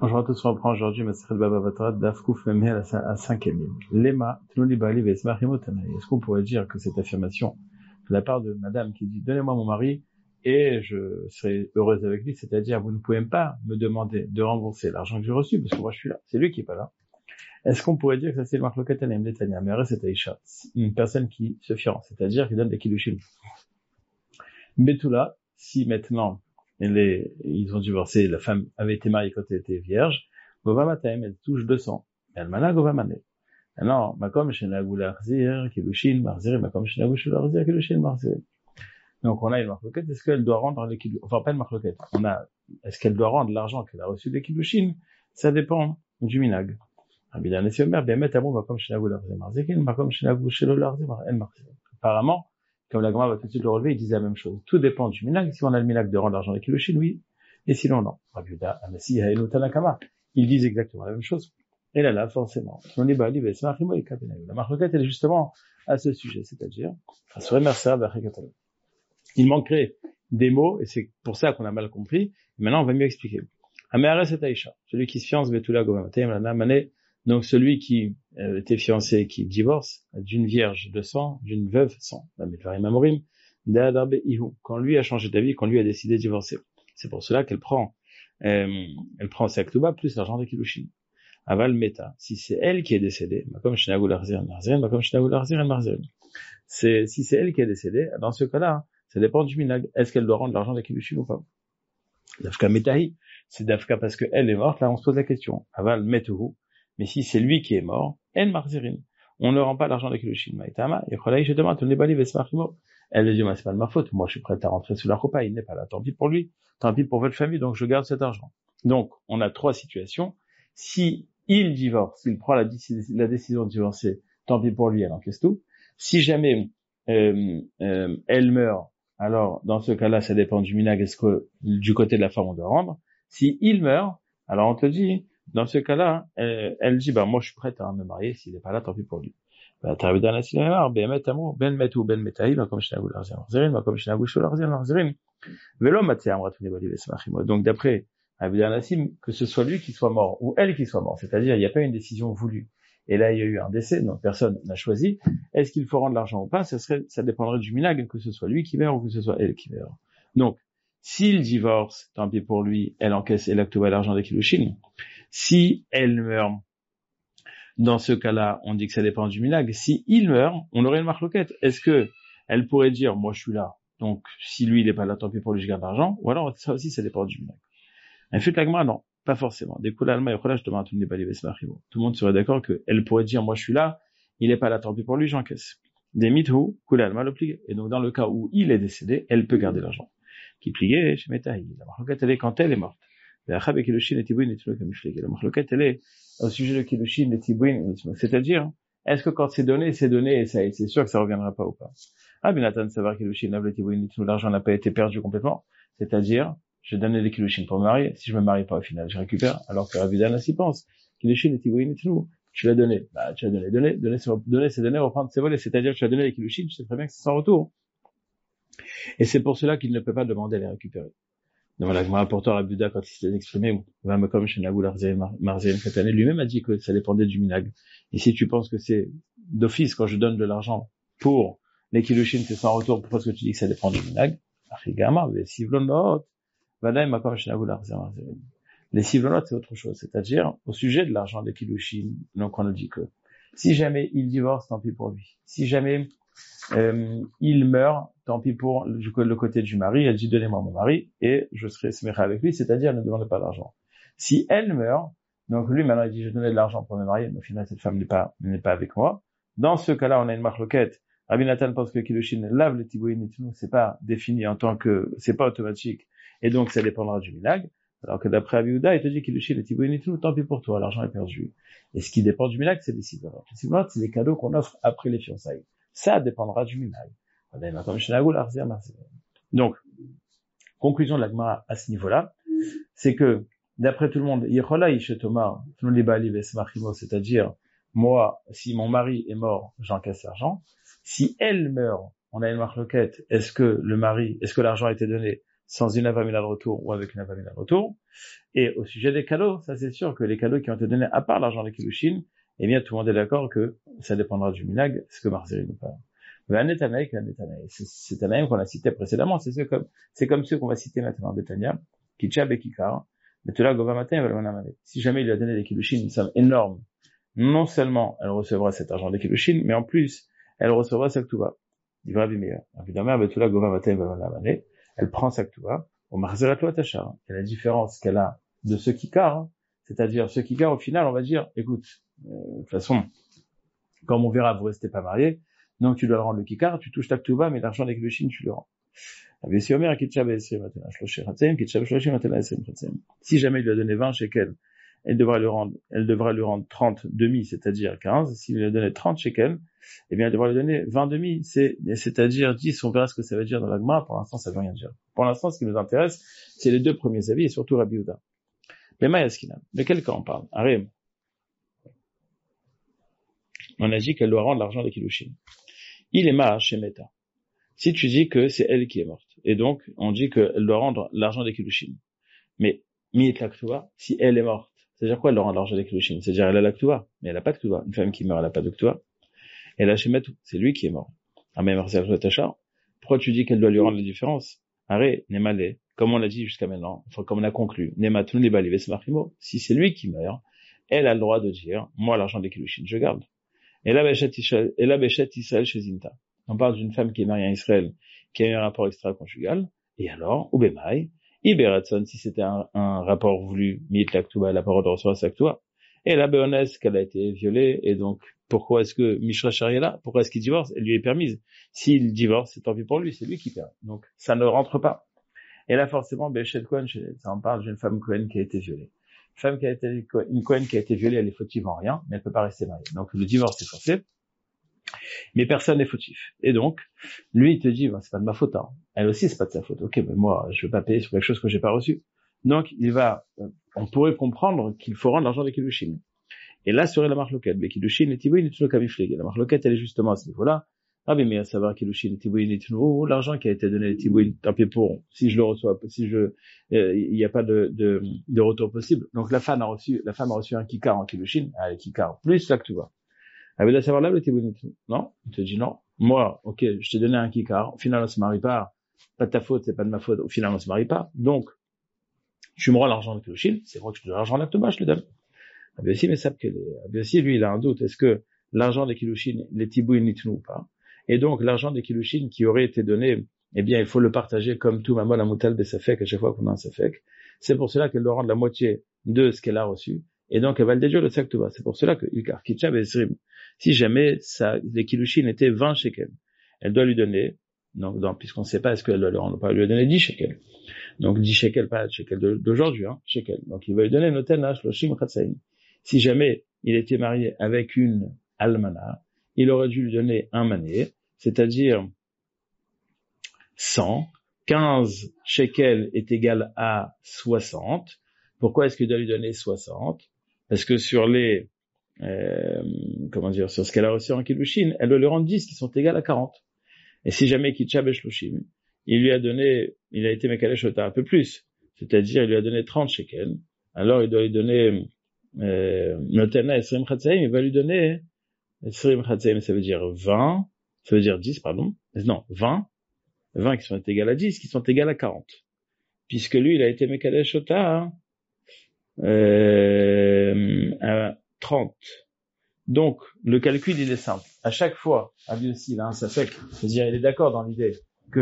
Bonjour à tous, on reprend aujourd'hui Masechet Baba Batra, Daf Kuf Memel à 5e ligne. Lema, Tnuli Bali Vesmachimo Tanaï. Est-ce qu'on pourrait dire que cette affirmation, de la part de madame qui dit, donnez-moi mon mari, et je serai heureuse avec lui, c'est-à-dire, vous ne pouvez pas me demander de rembourser l'argent que j'ai reçu, parce que moi je suis là, c'est lui qui est pas là. Est-ce qu'on pourrait dire que ça c'est le Marloket Anaïm Netanya, mais arrête c'est Aïcha, une personne qui se fiance, c'est-à-dire qui donne des kilouchim. Betula, si maintenant, ils ont divorcé, la femme avait été mariée quand elle était vierge, Gova Mataim, elle touche 200. Elle mana Gova Mané. Alors, Makom Shenagu Larzir, Kilushin, Marzir, Makom Shenagu Larzir, Kilushin, Marzir. Donc, on a une marloquette, est-ce qu'elle doit rendre les kilushin, enfin, pas une marloquette, est-ce qu'elle doit rendre l'argent qu'elle a reçu des kilushin? Ça dépend du minag. Rabbi et Omer, bien mettre à bon, Makom Shenagu Larzir, Marzir, Makom Shenagu Larzir, Marzir. Apparemment, comme la Gemara va tout de suite le relever, il disait la même chose. Tout dépend du minag. Si on a le minag de rendre l'argent des kilushin, oui. Et sinon, non. Rabbi Yehuda, Amassi, Haïnou, Tanakama. Ils disent exactement la même chose. Et là, forcément. La marloquette, elle est justement à ce sujet. C'est-à-dire, il manquerait des mots, et c'est pour ça qu'on a mal compris. Et maintenant, on va mieux expliquer. Améares et Aïcha. Celui qui se fiance, Betula, Gomamatayim, Lana, Mané. Donc, celui qui était fiancé, qui divorce, d'une vierge de sang, d'une veuve sans, quand lui a changé d'avis, quand lui a décidé de divorcer. C'est pour cela qu'elle prend sa ktouba plus l'argent de kilushin. Aval meta. Si c'est elle qui est décédée, si c'est elle qui est décédée, dans ce cas-là, ça dépend du minag. Est-ce qu'elle doit rendre l'argent de kilushin ou pas? Dafka metahi. C'est dafka parce qu'elle est morte, là on se pose la question. Aval metuhu. Mais si c'est lui qui est mort, en marzirin, on ne rend pas l'argent de kilushin. Maïtama, et cholai, je demande, elle lui dit, c'est pas de ma faute, moi je suis prête à rentrer sous la roupa, il n'est pas là, tant pis pour lui, tant pis pour votre famille, donc je garde cet argent. Donc, on a trois situations. Si il divorce, s'il prend la décision de divorcer, tant pis pour lui, elle encaisse tout. Si jamais elle meurt, alors dans ce cas-là, ça dépend du minag, est-ce que du côté de la femme on doit rendre. Si il meurt, alors on te dit, dans ce cas-là, elle dit, moi je suis prête à me marier, s'il n'est pas là, tant pis pour lui. Donc, d'après Rabbi Anassim, que ce soit lui qui soit mort ou elle qui soit morte, c'est-à-dire il n'y a pas une décision voulue. Et là, il y a eu un décès, donc personne n'a choisi. Est-ce qu'il faut rendre l'argent ou pas? Ça dépendrait du minag, que ce soit lui qui meurt ou que ce soit elle qui meurt. Donc, s'il divorce, tant pis pour lui, elle encaisse et l'acte l'argent des kilushin. Si elle meurt, dans ce cas-là, on dit que ça dépend du minag. Si il meurt, on aurait une marloquette. Est-ce que elle pourrait dire, moi je suis là, donc si lui il n'est pas là, tant pis pour lui, je garde l'argent, ou alors ça aussi, ça dépend du minag. Un fait l'agma, non, pas forcément. Des coups l'alma et je demande tout le monde serait d'accord que elle pourrait dire, moi je suis là, il n'est pas là, tant pis pour lui, j'encaisse. Des mithu, l'alma l'oblige. Et donc dans le cas où il est décédé, elle peut garder l'argent. Qui pliait chez Metahi. La marloquette, elle est quand elle est morte. La marloquette, elle est au sujet de kilushin, de tibouin, c'est-à-dire, est-ce que quand c'est donné, et ça, c'est sûr que ça reviendra pas ou pas? Ah, Nathan, savoir kilushin, le tibouin, l'argent n'a pas été perdu complètement. C'est-à-dire, je donnais des kilushin pour me marier. Si je me marie pas au final, je récupère. Alors que Rabbi Dan s'y pense. Kilushin et tibouin, tu l'as donné. Tu l'as donné, c'est donné, reprendre, c'est volé. C'est-à-dire, tu as donné les kilushin, tu sais très bien que c'est sans retour. Et c'est pour cela qu'il ne peut pas demander à les récupérer. Donc voilà, rapporteur Rabbi Yehuda, quand il s'est exprimé, lui-même a dit que ça dépendait du minag. Et si tu penses que c'est d'office, quand je donne de l'argent pour les kilushin, c'est sans retour, pourquoi est-ce que tu dis que ça dépend du minag? Les sivlonot, c'est autre chose. C'est-à-dire, au sujet de l'argent des kilushin, donc on a dit que si jamais il divorce, tant pis pour lui. Si jamais il meurt, tant pis pour le côté du mari, elle dit donnez-moi mon mari et je serai smecha avec lui, c'est-à-dire ne demandez pas d'argent. Si elle meurt, donc lui maintenant il dit je donnais de l'argent pour me marier, mais au final cette femme n'est pas avec moi. Dans ce cas-là, on a une marloquette. Rabbi Nathan pense que kilushin lave le tibouin et tout, c'est pas défini en tant que, c'est pas automatique, et donc ça dépendra du minag. Alors que d'après Rabbi Yehuda, il te dit kilushin le tibouin et tout, tant pis pour toi, l'argent est perdu. Et ce qui dépend du minag, c'est des sivlonot. Les sivlonot, c'est des cadeaux qu'on offre après les fiançailles. Ça dépendra du minag. Donc, conclusion de la Gemara à ce niveau-là, c'est que, d'après tout le monde, c'est-à-dire, moi, si mon mari est mort, j'encaisse l'argent. Si elle meurt, on a une marloquette, est-ce que l'argent a été donné? sans une avamina de retour ou avec une avamina de retour. Et au sujet des cadeaux, ça c'est sûr que les cadeaux qui ont été donnés, à part l'argent des kiddushin, eh bien tout le monde est d'accord que ça dépendra du minag, ce que Marzerin nous parle. Mais un Netanaï, c'est Tanaïm qu'on a cité précédemment, c'est comme ceux qu'on va citer maintenant, Betania, Kitchab et Kikar, Betula Gova Matin et Valmanamane. Si jamais il lui a donné des kiddushin, une somme énorme, non seulement elle recevra cet argent des kiddushin, mais en plus, elle recevra sa ktuva. Il va meilleur. Évidemment, Betula Gova Matin et Valmanamane, elle prend sa ktuva, au Marzerat Loatachar. Et la différence qu'elle a de ce Kikar, c'est-à-dire ce Kikar, au final, on va dire, écoute, de toute façon, comme on verra, vous restez pas mariés, donc tu dois le rendre le Kikar, tu touches ta ktuva, mais l'argent des kiddushin, tu le rends. Si jamais il lui a donné 20 shekels, elle devra lui rendre 30 demi, c'est-à-dire 15. S'il lui a donné 30 shekels, eh bien, elle devra lui donner 20 demi, c'est-à-dire 10. On verra ce que ça veut dire dans la Gemara. Pour l'instant, ça veut rien dire. Pour l'instant, ce qui nous intéresse, c'est les deux premiers avis et surtout Rabbi Yehuda. Mais Mayaskina, de quel cas on parle? Arim. On a dit qu'elle doit rendre l'argent des kiddushin. Il est ma chez Meta. Si tu dis que c'est elle qui est morte, et donc on dit qu'elle doit rendre l'argent des kiddushin, mais mi'et l'aktuva, si elle est morte, c'est-à-dire quoi elle doit rendre l'argent des kiddushin? C'est-à-dire elle a l'aktuva, mais elle a pas de ktuva. Une femme qui meurt, elle a pas de ktuva. Elle a shemetu, c'est lui qui est mort. Pourquoi tu dis qu'elle doit lui rendre la différence? Arrête, nemale, comme on l'a dit jusqu'à maintenant, enfin comme on a conclu, nematun libali vesmarimo, si c'est lui qui meurt, elle a le droit de dire, moi l'argent des kiddushin, je garde. Et là, Beshet Israël chez Zinta. On parle d'une femme qui est mariée à Israël, qui a eu un rapport extra-conjugal, et alors, Ubemai, Iberatson, si c'était un rapport voulu, Miet Laktuba, elle a pas le droit de recevoir sa Ktuba. Et la Béonès, qu'elle a été violée, et donc, pourquoi est-ce que Mishra Shari est là? Pourquoi est-ce qu'il divorce? Elle lui est permise. S'il divorce, c'est tant pis pour lui, c'est lui qui perd. Donc, ça ne rentre pas. Et là, forcément, Beshet Kohen, ça en parle d'une femme Kohen qui a été violée. Une Kohen qui a été violée, elle est fautive en rien, mais elle peut pas rester mariée. Donc, le divorce est forcé. Mais personne n'est fautif. Et donc, lui, il te dit, c'est pas de ma faute, hein. Elle aussi, c'est pas de sa faute. Ok, mais moi, je vais pas payer sur quelque chose que j'ai pas reçu. Donc, on pourrait comprendre qu'il faut rendre l'argent des kiddushin. Et là serait la marloquette. Mais kiddushin et tiboui n'itno kamifleg. La marloquette, elle est justement à ce niveau-là. Ah, mais à savoir kiddushin et tiboui n'itno, l'argent qui a été donné à tiboui, tant pis pour, si je le reçois, il n'y a pas de retour possible. Donc, la femme a reçu un kikar en kiddushin, allez, kikar, plus là que tu vois. Elle veut savoir là le tiboui. Non, il te dit non. Moi, ok, je t'ai donné un kikar. Au final, on se marie pas. Pas de ta faute, c'est pas de ma faute. Au final, on se marie pas. Donc, tu me rends l'argent de kiddushin. C'est vrai que je te donne l'argent de la je te donne. Abiyossi, mais ça, Abiyossi, lui, il a un doute. Est-ce que l'argent des kiddushin, les tiboui nitnu ou pas? Et donc, l'argent des kiddushin qui aurait été donné, eh bien, il faut le partager comme tout mamol amoutal besafek à chaque fois qu'on a un safek. C'est pour cela qu'elle doit rendre la moitié de ce qu'elle a reçu. Et donc, elle va le déduire le saktuva. C'est pour cela que Yukar Kitchab et Srim, si jamais les kiddushin étaient 20 shekels, elle doit lui donner, donc, puisqu'on ne sait pas est-ce qu'elle doit lui rendre, pas lui donner 10 shekels. Donc, 10 shekels, pas shekels d'aujourd'hui, hein, shekels. Donc, il va lui donner noten shloshim chatzaim. Si jamais il était marié avec une almana, il aurait dû lui donner un mané, c'est-à-dire 100, 15 shekels est égal à 60. Pourquoi est-ce qu'il doit lui donner 60? Parce que sur sur ce qu'elle a reçu en kiddushin, elle doit lui rendre 10 qui sont égales à 40. Et si jamais Kitchab et Shloshim, il a été Mekalesh un peu plus. C'est-à-dire, il lui a donné 30 shekels. Alors, il doit lui donner, Notena Esrim Chatzaim, il va lui donner, Esrim Chatzaim, ça veut dire 20, ça veut dire 10, pardon. Non, 20 qui sont égales à 10, qui sont égales à 40. Puisque lui, il a été Mekalesh à 30. Donc, le calcul, il est simple. À chaque fois, Abiyossi, il a un safek, c'est-à-dire, il est d'accord dans l'idée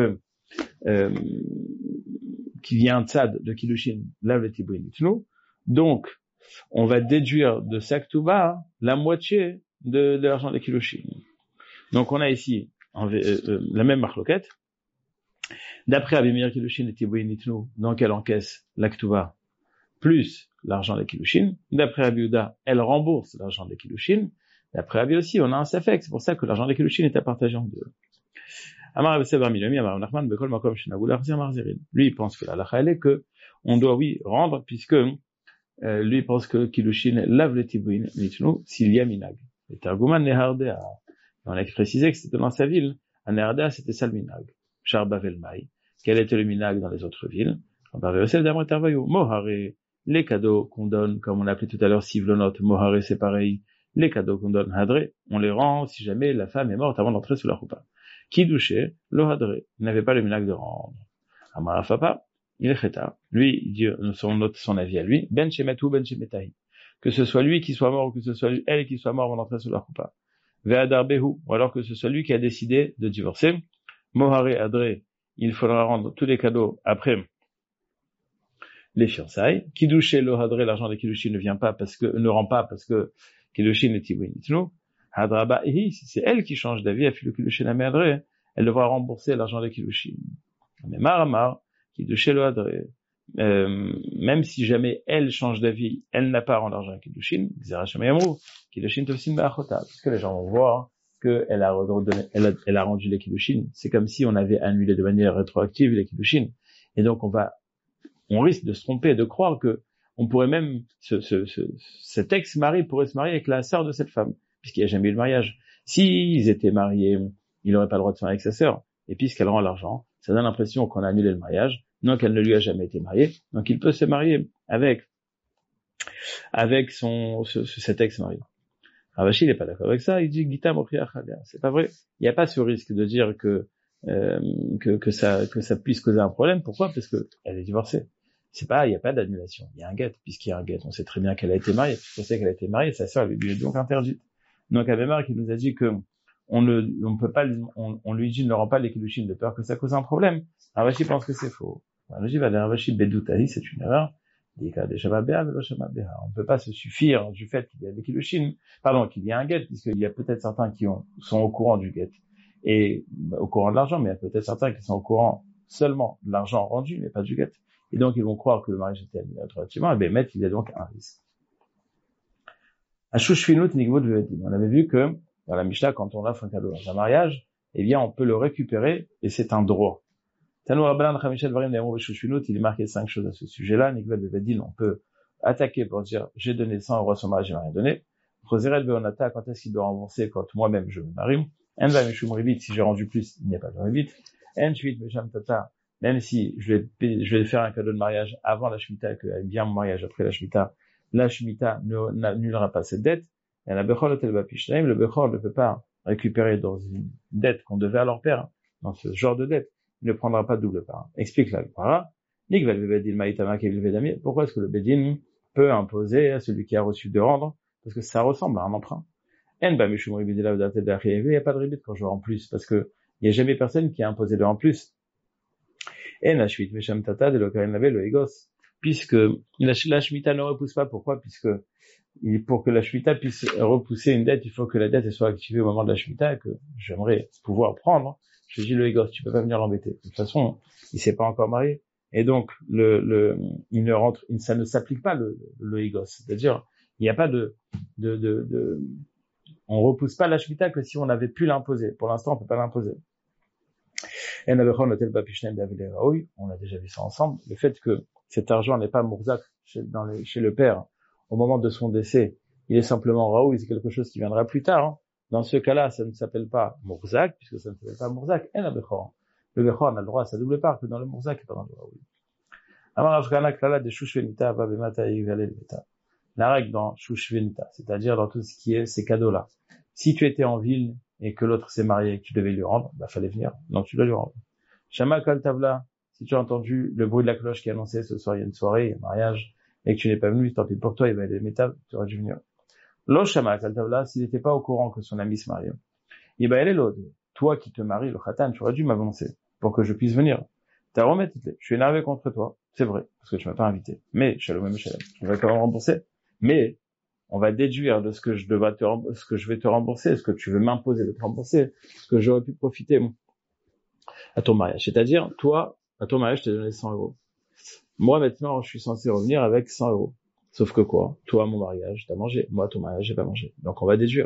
qu'il y a un tzad de kiddushin, lave le tiboui nitnu. Donc, on va déduire de sa ktuba la moitié de l'argent des kiddushin. Donc, on a ici la même marloquette. D'après Abimir kiddushin et tiboui nitnu, donc elle encaisse la ktuba plus l'argent des kiddushin. D'après Rabbi Yehuda, elle rembourse l'argent des kiddushin. D'après Rabbi aussi, on a un safek. C'est pour ça que l'argent des kiddushin est à partager en deux. Lui, il pense que la halakha, elle est que on doit, oui, rendre, puisque lui, il pense que kiddushin lave le tiboui nitnu s'il y a minag. Et Targuman Nehardea, on a précisé que c'était dans sa ville. À Nehardea, c'était ça le minag. Char bavel mai. quel était le minag dans les autres villes. Mohare, les cadeaux qu'on donne, comme on l'a appelé tout à l'heure, sivlonot, mohare, c'est pareil. Les cadeaux qu'on donne, hadre, on les rend si jamais la femme est morte avant d'entrer sous la roupa. Kidouché, lo hadre, il n'avait pas le minag de rendre. Amarafapa, il est lui, il dit son avis à lui, ben shemet ou ben shemetahi. Que ce soit lui qui soit mort ou que ce soit elle qui soit mort avant d'entrer sous la roupa. Ve'adar behu, ou alors que ce soit lui qui a décidé de divorcer. Mohare adre, il faudra rendre tous les cadeaux après les fiançailles. Kidouché lo hadre, l'argent des Kiddushin ne rend pas parce que Kiddushin est tibouinitnu. Hadraba ihi, si c'est elle qui change d'avis, elle fait le Kiddushin à adre, elle devra rembourser l'argent des Kiddushin. Mais Maramar, Kiddushin lo hadre, même si jamais elle change d'avis, elle n'a pas à rendre l'argent à Kiddushin, Kiddushin tofsin ba'achota, parce que les gens vont voir qu'elle a rendu les Kiddushin. C'est comme si on avait annulé de manière rétroactive les Kiddushin. Et donc on risque de se tromper et de croire que on pourrait même, cet ex-mari pourrait se marier avec la sœur de cette femme, puisqu'il n'y a jamais eu de mariage. S'ils étaient mariés, il n'aurait pas le droit de se marier avec sa sœur. Et puisqu'elle rend l'argent, ça donne l'impression qu'on a annulé le mariage, donc elle ne lui a jamais été mariée, donc il peut se marier avec cet ex-mari. Ravashi, il n'est pas d'accord avec ça, il dit, Gita Mochia Chaga. C'est pas vrai. Il n'y a pas ce risque de dire que ça puisse causer un problème. Pourquoi? Parce que elle est divorcée. Il n'y a pas d'annulation. Il y a un guet. Puisqu'il y a un guet, on sait très bien qu'elle a été mariée. Puisqu'on sait qu'elle a été mariée, sa sœur lui est donc interdite. Donc, Abemar qui nous a dit que on lui dit ne rend pas les Kiddushin de peur que ça cause un problème. Ravashi pense que c'est faux. Ravashi Bedoutahi, c'est une erreur. On ne peut pas se suffire du fait qu'il y a des Kiddushin, qu'il y a un guet, puisqu'il y a peut-être certains qui sont au courant du guet et au courant de l'argent, mais il y a peut-être certains qui sont au courant seulement de l'argent rendu, mais pas du guet. Et donc, ils vont croire que le mariage était annulé automatiquement, et bien, mettre, il y a donc un risque. On avait vu que, dans la Mishnah, quand on offre un cadeau dans un mariage, eh bien, on peut le récupérer, et c'est un droit. Il est marqué 5 choses à ce sujet-là. On peut attaquer pour dire, j'ai donné 100 euros à son mariage, il m'a rien donné. Quand est-ce qu'il doit rembourser quand moi-même je me marie? Si j'ai rendu plus, il n'y a pas de rébit. Même si je vais faire un cadeau de mariage avant la Shemitah, que bien mon mariage après la Shemitah n'annulera pas cette dette. Et le Bechor ne peut pas récupérer dans une dette qu'on devait à leur père, dans ce genre de dette. Il ne prendra pas de double part. Explique la Gemara. Pourquoi est-ce que le Bedin peut imposer à celui qui a reçu de rendre? Parce que ça ressemble à un emprunt. Il n'y a pas de rébit quand je rends plus, parce que il n'y a jamais personne qui a imposé de en plus. Puisque la Shemitah ne repousse pas. Pourquoi? Pour que la Shemitah puisse repousser une dette, il faut que la dette soit activée au moment de la Shemitah, que j'aimerais pouvoir prendre. Je dis le Egos, tu peux pas venir l'embêter. De toute façon, il s'est pas encore marié. Et donc, ça ne s'applique pas le Egos. C'est-à-dire, il n'y a pas on repousse pas la Shemitah que si on avait pu l'imposer. Pour l'instant, on peut pas l'imposer. On a déjà vu ça ensemble. Le fait que cet argent n'est pas Mourzak chez le père au moment de son décès, il est simplement Raoui, c'est quelque chose qui viendra plus tard. Hein. Dans ce cas-là, ça ne s'appelle pas Mourzak, puisque ça ne s'appelle pas Mourzak. Le Bechor n'a le droit à sa double part que dans le Mourzak et pas dans le Raoui. La règle dans Shushvenita, c'est-à-dire dans tout ce qui est ces cadeaux-là. Si tu étais en ville et que l'autre s'est marié et que tu devais lui rendre, fallait venir. Donc tu dois lui rendre. Shama Kal Tavla, si tu as entendu le bruit de la cloche qui annonçait ce soir il y a une soirée, il y a un mariage, et que tu n'es pas venu, tant pis pour toi, il va y avoir des métables, tu aurais dû venir. Lo Shama Kal Tavla, s'il n'était pas au courant que son ami se mariait, il est l'autre. Toi qui te maries, le Khatan, tu aurais dû m'avancer pour que je puisse venir. T'as remis, je suis énervé contre toi, c'est vrai, parce que tu m'as pas invité. Mais, Shalom et Shalom, tu vas quand même rembourser. Mais, on va déduire de ce que je vais te rembourser, ce que tu veux m'imposer de te rembourser, ce que j'aurais pu profiter à ton mariage. C'est-à-dire, toi, à ton mariage, je t'ai donné 100 euros. Moi, maintenant, je suis censé revenir avec 100 euros. Sauf que quoi? Toi, à mon mariage, t'as mangé. Moi, à ton mariage, j'ai pas mangé. Donc, on va déduire.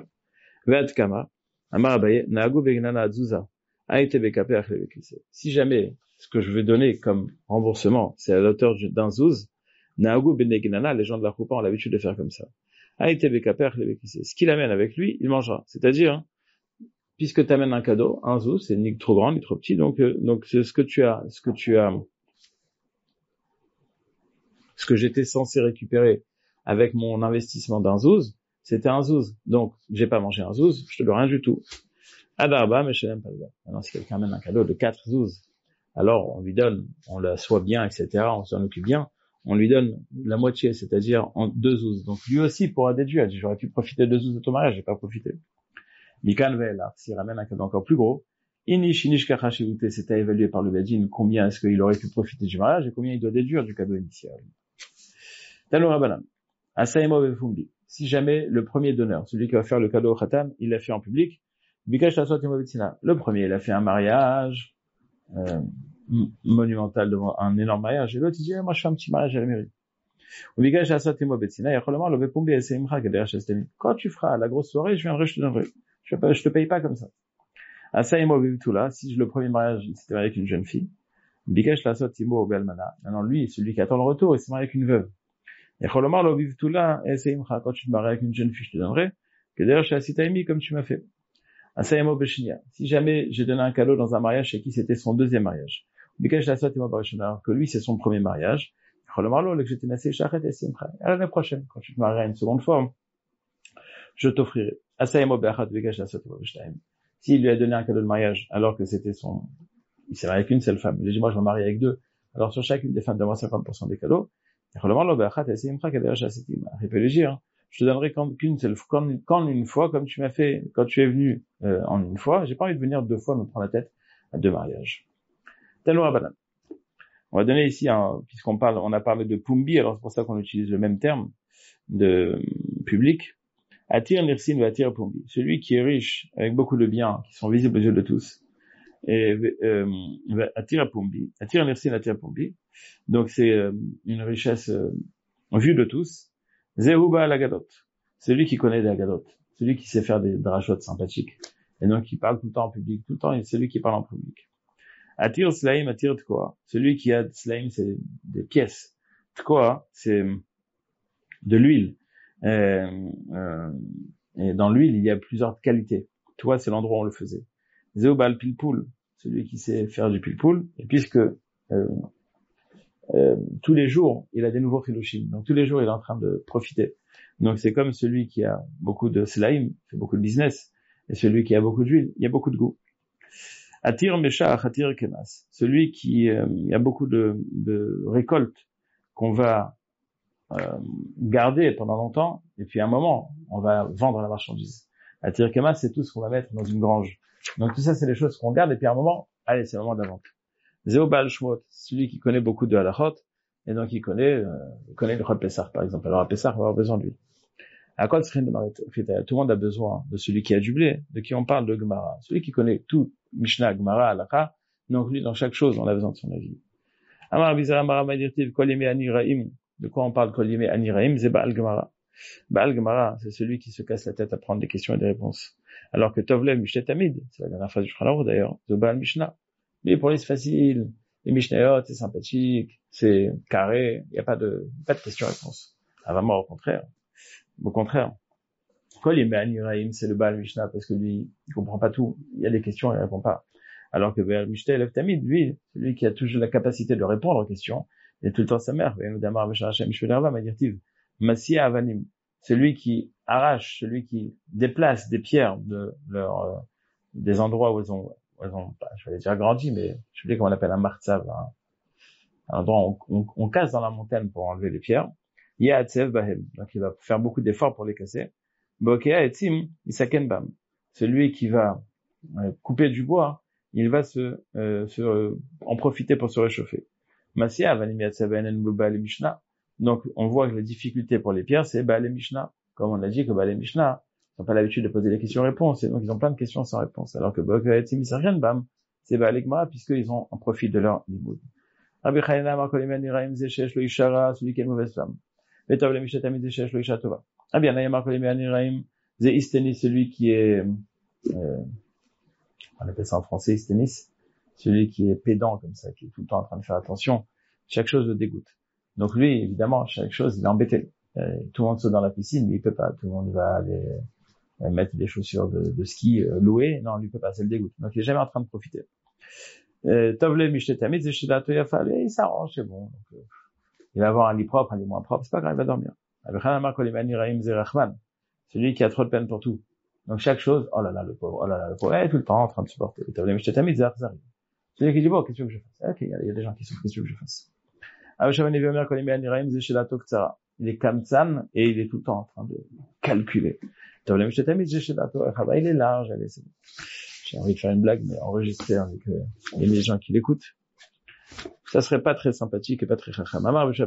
Si jamais, ce que je vais donner comme remboursement, c'est à l'auteur d'un zouz, les gens de la Choupa ont l'habitude de faire comme ça. Ce qu'il amène avec lui, il mangera. C'est-à-dire, puisque tu amènes un cadeau, un zouz, c'est ni trop grand, ni trop petit, donc c'est ce que j'étais censé récupérer avec mon investissement d'un zouz, c'était un zouz. Donc, j'ai pas mangé un zouz, je te dois rien du tout. Adarba, mais je n'aime pas le gars. Maintenant, si quelqu'un amène un cadeau de 4 zouz, alors on lui donne, on l'assoit bien, etc., on s'en occupe bien, on lui donne la moitié, c'est-à-dire en 2 zouz. Donc, lui aussi pourra déduire. J'aurais pu profiter de zouz de ton mariage, j'ai pas profité. Mikan Ve'ela, s'il ramène un cadeau encore plus gros, Inish Kachashivute, c'était évalué par le Bedin combien est-ce qu'il aurait pu profiter du mariage et combien il doit déduire du cadeau initial. Talo Rabbanan. Asaimo Befumbi. Si jamais le premier donneur, celui qui va faire le cadeau au Khatam, il l'a fait en public, Bikash Tasot Imobetzina. Le premier, il a fait un mariage, monumental devant un énorme mariage, et l'autre, il dit, moi, je fais un petit mariage à la mairie. Bikash Tasot Imobetzina, Yacholamar, le Befumbi, Eseimcha, Kedera Shastemi. Quand tu feras la grosse soirée, je viendrai, je te donnerai. Je te paye pas comme ça. Asaimo Befumbi, si le premier mariage, il s'était marié avec une jeune fille, Bikash Tasot Imo Belmana. Maintenant, lui, celui qui attend le retour, il s'est marié avec une veuve. Et Cholomar lo vivtula eseimcha, quand tu te maries avec une jeune fille, je te donnerai, que d'ailleurs chez Asitaimi, comme tu m'as fait. Asayamo beshinia. Si jamais j'ai donné un cadeau dans un mariage chez qui c'était son deuxième mariage. Bikash la sot barishona, que lui c'est son premier mariage. Cholomar lo, que j'étais nassé shachet eseimcha. À l'année prochaine, quand tu te marieras une seconde fois, je t'offrirai. Asayamo be'achat bikash la sot barishtaim. S'il lui a donné un cadeau de mariage, alors que c'était il s'est marié avec une seule femme. Il a dit, moi je me marie avec deux. Alors sur chacune des femmes, donne-moi 50% des cadeaux. Il peut le dire, je te donnerai qu'une fois, comme tu m'as fait, quand tu es venu en une fois, j'ai pas envie de venir 2 fois me prendre la tête à 2 mariages. On va donner ici, puisqu'on a parlé de Pumbi, alors c'est pour ça qu'on utilise le même terme de public. Attire Nirsin ou attire Pumbi. Celui qui est riche, avec beaucoup de biens, qui sont visibles aux yeux de tous, et attire Pumbi. Attire Nirsin, attire Pumbi. Donc c'est une richesse vue de tous. Zehuba al-Agadot, celui qui connaît des Agadot, celui qui sait faire des drachot sympathiques, et donc qui parle tout le temps en public, tout le temps, et celui qui parle en public. Atir Slaim, Atir Tkoa, celui qui a Slaim, c'est des pièces. Tkoa, c'est de l'huile. Et dans l'huile, il y a plusieurs qualités. Toi, c'est l'endroit où on le faisait. Zehuba al-Pilpoul, celui qui sait faire du pilpoul, et puisque tous les jours, il a des nouveaux chiloshim. Donc tous les jours, il est en train de profiter. Donc c'est comme celui qui a beaucoup de slaim, fait beaucoup de business, et celui qui a beaucoup d'huile, il y a beaucoup de goût. Atir meshach, atir kemas. Celui qui il y a beaucoup de récoltes qu'on va garder pendant longtemps, et puis à un moment, on va vendre la marchandise. Atir kemas, c'est tout ce qu'on va mettre dans une grange. Donc tout ça, c'est les choses qu'on garde, et puis à un moment, allez, c'est le moment de la vente. Zéobal Shmot, celui qui connaît beaucoup de halachot, et donc il connaît le Chol Pessah, par exemple. Alors à Pessah, on va avoir besoin de lui. À quoi tout le monde a besoin de celui qui a du blé, de qui on parle de Gemara. Celui qui connaît tout, Mishnah, Gemara, Halacha, donc lui, dans chaque chose, on a besoin de son avis. Amar Bizara Mara Madirtiv, Kol Yemei Ani Raim. De quoi on parle Kol Yemei Ani Raim? C'est Baal Gemara. Baal Gemara, c'est celui qui se casse la tête à prendre des questions et des réponses. Alors que Tovlev Mishtet Tamid, c'est la dernière phrase du Shulchan d'ailleurs, de Baal Mishnah. Mais pour lui, c'est facile. Les Mishnayot, c'est sympathique, c'est carré, il n'y a pas de question-réponse. Ah, vraiment, au contraire. Kol Yemei Ani Raim, c'est le Baal Mishnah, parce que lui, il comprend pas tout. Il y a des questions, il répond pas. Alors que Baal Mishnah, Lev Tamid, lui, celui qui a toujours la capacité de répondre aux questions, il est tout le temps sa mère. Massia Avanim, celui qui arrache, celui qui déplace des pierres des endroits où elles ont, je vais dire grandi, mais je sais pas comment on appelle un martzav, un endroit où on casse dans la montagne pour enlever les pierres. Ya'atsev bahem, donc il va faire beaucoup d'efforts pour les casser. Bokea etzim isaken bam, celui qui va couper du bois, il va en profiter pour se réchauffer. Massia avanim ya'atsev bahem Mishnah. Donc on voit que la difficulté pour les pierres, c'est Baal Mishnah. Comme on a dit que Baal Mishnah n'ont pas l'habitude de poser des questions-réponses, et donc ils ont plein de questions sans réponse. Alors que Bokea etzim isaken bam, c'est Baal Gemara, puisqu'ils en profitent de leur limoud. Rabbi Chanina amar kol yemei ani raim ze sheyesh lo isha ra, celui qui a une mauvaise femme. Vetov le mishet tamid ze sheyesh lo isha tova. Ah bien, amar kol yemei ani raim ze istenis, celui qui est, on appelle ça en français istenis, celui qui est pédant comme ça, qui est tout le temps en train de faire attention. Chaque chose le dégoûte. Donc lui, évidemment, chaque chose, il est embêté. Tout le monde saute dans la piscine, lui il peut pas. Tout le monde va aller mettre des chaussures de ski louées, non, lui peut pas, c'est le dégoût. Donc il est jamais en train de profiter. Tovle Mishtetamid, Zeshidato Yafal, il s'arrange, c'est bon. Donc, il va avoir un lit propre, un lit moins propre, c'est pas grave, il va dormir. Celui qui a trop de peine pour tout. Donc chaque chose, oh là là, le pauvre, il est tout le temps en train de supporter. Celui qui dit, bon, qu'est-ce que je fasse? Ok, il y a des gens qui souffrent, qu'est-ce que je fasse? Il est kamtsan et il est tout le temps en train de calculer. Il est large, allez, c'est bon. J'ai envie de faire une blague, mais enregistrer avec les gens qui l'écoutent. Ça serait pas très sympathique et pas très chacham.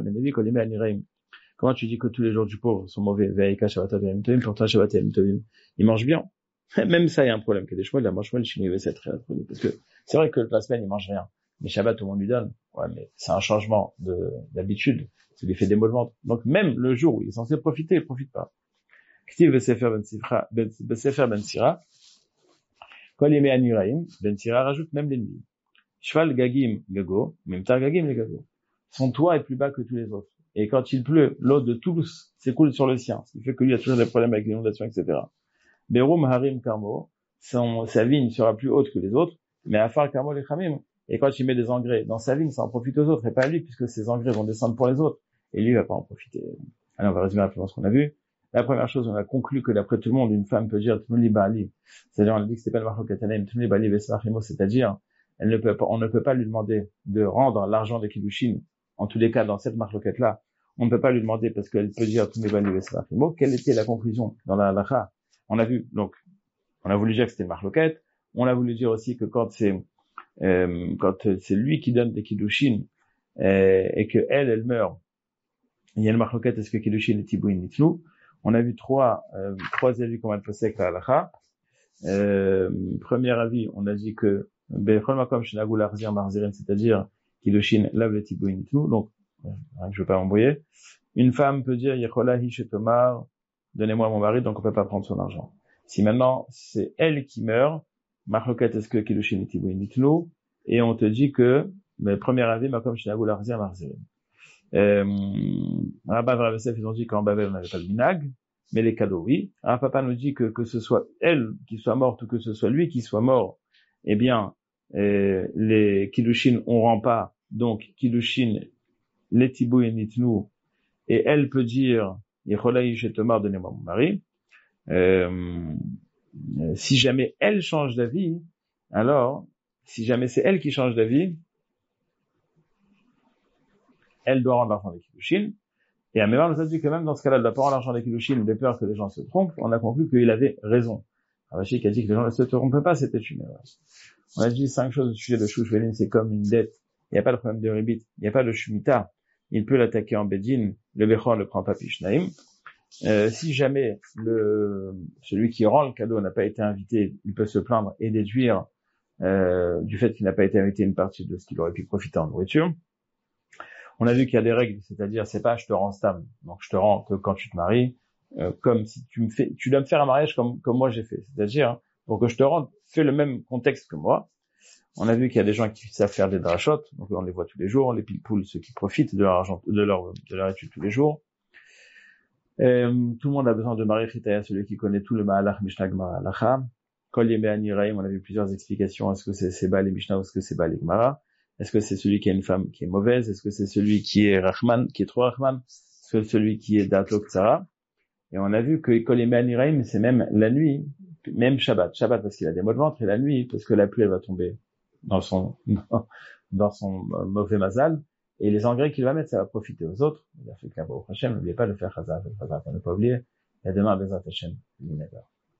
Comment tu dis que tous les jours du pauvre sont mauvais? Pourtant, il mange bien. Même ça, il y a un problème. Que des chevaux, il mange pas le chinois, parce que c'est vrai que la semaine, il mange rien. Mais Shabbat, tout le monde lui donne. Ouais, mais c'est un changement d'habitude. Ça lui fait des maux de ventre. Donc, même le jour où il est censé profiter, il profite pas. Ktiv Besefer Ben Sira. Kol Yemei Aniraim, Ben Sira rajoute même l'ennemi. Shval Gagim Gago, Memtar Gagim les Gago. Son toit est plus bas que tous les autres. Et quand il pleut, l'eau de Toulouse s'écoule sur le sien. Ce qui fait que lui a toujours des problèmes avec l'inondation, etc. Berum Harim Karmo, sa vigne sera plus haute que les autres, mais Afar Karmo les Chamim. Et quand il met des engrais dans sa vigne, ça en profite aux autres, et pas à lui, puisque ces engrais vont descendre pour les autres. Et lui, il va pas en profiter. Alors, on va résumer rapidement ce qu'on a vu. La première chose, on a conclu que d'après tout le monde, une femme peut dire Tmuli Bali. C'est-à-dire, on a dit que c'était pas le Marco Katanem, Tmuli Bali Vesmachimo, c'est-à-dire, on ne peut pas lui demander de rendre l'argent de Kiddushin, en tous les cas, dans cette marloquette-là. On ne peut pas lui demander parce qu'elle peut dire Tmuli Bali Vesmachimo. Quelle était la conclusion dans la halakha? On a vu, donc, on a voulu dire que c'était une marloquette. On a voulu dire aussi que quand c'est lui qui donne des Kiddushin, et que elle meurt, il y a une marloquette, est-ce que Kiddushin est Tibouin Nitlou? On a vu trois avis qu'on va passer avec la halakha. Premier avis, on a dit que c'est-à-dire Kiddushin lave le Tibouin Nitlou. Donc, je veux pas m'embrouiller. Une femme peut dire Yechola Hishetomar, donnez-moi mon mari, donc on peut pas prendre son argent. Si maintenant c'est elle qui meurt, marloquette, est-ce que Kiddushin est Tibouin Nitlou? Et on te dit que, premier avis, Makom Shinagu Larzir Marzirin. Rabba Vravesef, ils ont dit qu'en Babel, on n'avait pas de minag, mais les cadeaux, oui. Papa nous dit que ce soit elle qui soit morte ou que ce soit lui qui soit mort, eh bien, les Kiddushin, on rend pas, donc, Kiddushin, les Tibou et Nitnou, et elle peut dire, Yecholai Shetomar, donnez-moi mon mari. Si jamais elle change d'avis, alors, si jamais c'est elle qui change d'avis, elle doit rendre l'argent des Kiddushin. Et Amévar nous a dit que même dans ce cas-là, elle doit pas rendre l'argent des Kiddushin de peur que les gens se trompent. On a conclu qu'il avait raison. Rachid a dit que les gens ne se trompent pas, c'était une erreur. On a dit 5 choses au sujet de Shushvelin, c'est comme une dette. Il n'y a pas de problème de rébit. Il n'y a pas de Shemitah. Il peut l'attaquer en Bedin. Le Bechon ne prend pas Pishnaim. Si jamais celui qui rend le cadeau n'a pas été invité, il peut se plaindre et déduire, du fait qu'il n'a pas été invité une partie de ce qu'il aurait pu profiter en nourriture. On a vu qu'il y a des règles, c'est-à-dire c'est pas je te rends stam, donc je te rends que quand tu te maries, comme si tu dois me faire un mariage comme moi j'ai fait, c'est-à-dire pour que je te rende, fais le même contexte que moi. On a vu qu'il y a des gens qui savent faire des drachotes, donc on les voit tous les jours, les pilpouls, ceux qui profitent de leur argent, de leur étude tous les jours. Tout le monde a besoin de marier Chitaya, celui qui connaît tout le Ma'alach Mishnah Gemara Halacha. Kol Yemei Aniraim, on a vu plusieurs explications, est-ce que c'est Baal et Mishnah ou est-ce que c'est Baal et Gemara? Est-ce que c'est celui qui a une femme qui est mauvaise? Est-ce que c'est celui qui est Rahman, qui est trop Rahman? Est-ce que c'est celui qui est Datlok Tzara? Et on a vu que Kol Yemei Aniraim, c'est même la nuit, même Shabbat. Shabbat parce qu'il a des maux de ventre et la nuit parce que la pluie elle va tomber dans son mauvais mazal. Et les engrais qu'il va mettre, ça va profiter aux autres. Il a fait qu'un Baruch Hashem, n'oubliez pas de faire Chazal. Chazal, faut ne pas oublier. Et demain, Bezat Hashem,